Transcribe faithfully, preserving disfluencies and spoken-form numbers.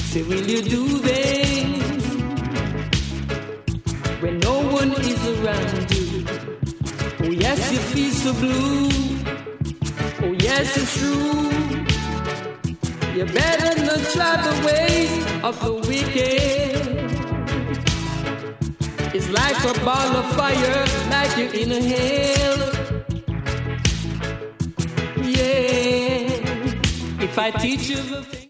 Say, will you do them when no one is around you? Oh yes, you feel so blue. Oh yes, it's true. You better not try the ways of the wicked. It's like a ball of fire, like you're in a hell. Yeah, if I teach you the thing.